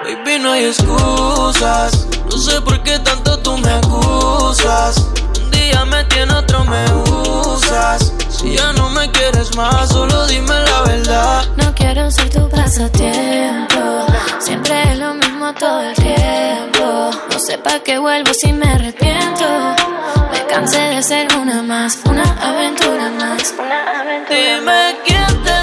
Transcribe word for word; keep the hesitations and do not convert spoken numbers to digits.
Baby, no hay excusas. No sé por qué tanto tú me acusas. Un día me tiene, otro me usas. Si ya no me quieres más, solo dime la verdad. No quiero ser tu pasatiempo. Siempre es lo mismo todo el tiempo. No sé pa' qué vuelvo si me arrepiento. Me cansé de ser una más, una aventura más, una aventura Dime más. quién te